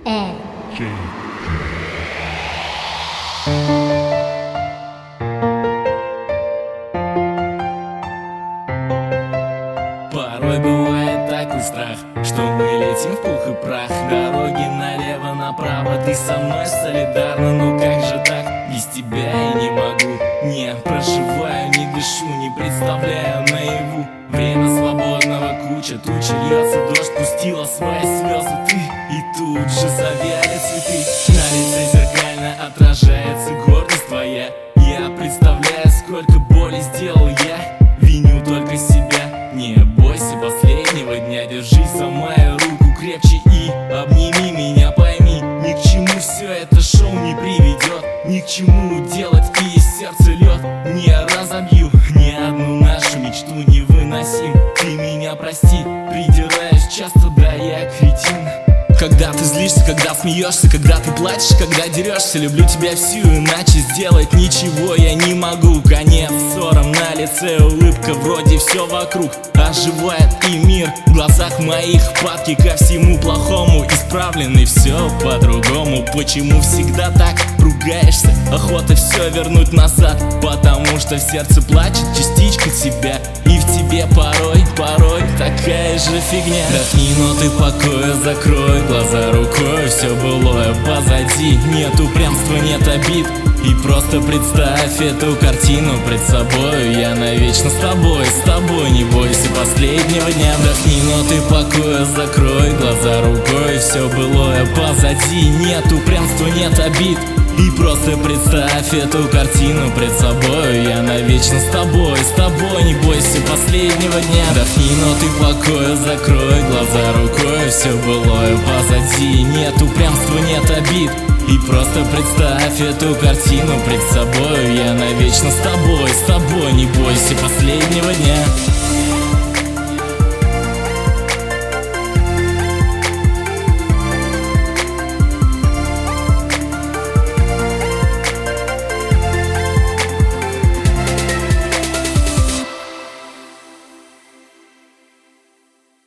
Порой бывает такой страх, что мы летим в пух и прах. Дороги налево-направо, ты со мной солидарна. Но как же так? Без тебя я не могу. Не проживаю, не дышу, не представляю наяву. Время свободного, куча туча, льется дождь, пустила свои слезы ты. И тут же завяли цветы. На лице зеркально отражается гордость твоя. Я представляю, сколько боли сделал я. Виню только себя. Не бойся последнего дня, держись за мою руку крепче и обними меня, пойми. Ни к чему все это шоу не приведет, ни к чему делать и из сердца лед. Не разобью ни одну нашу мечту невыносим. Ты меня прости, придираюсь часто, да я кретин. Когда ты злишься, когда смеешься, когда ты плачешь, когда дерешься, люблю тебя всю, иначе сделать ничего я не могу. Конец ссором, на лице улыбка, вроде все вокруг оживает и мир в глазах моих. Падки ко всему плохому исправлены, все по-другому. Почему всегда так ругаешься? Охота все вернуть назад, потому что в сердце плачет частичка тебя. И в тебе порой такая же фигня. Вдохни, но ты покоя закрой глаза рукой, все былое позади. Нет упрямства, нет обид. И просто представь эту картину пред собой. Я навечно с тобой, не бойся последнего дня. Вдохни, но ты покоя закрой глаза рукой, все былое позади. Нет упрямства, нет обид. И просто представь эту картину пред собой. Я навечно с тобой, не бойся последнего дня. Вдохни, но ты покоя закрой глаза рукой, все былое позади. Нет упрямства, нет обид. И просто представь эту картину пред собой. Я навечно с тобой, не бойся последнего дня.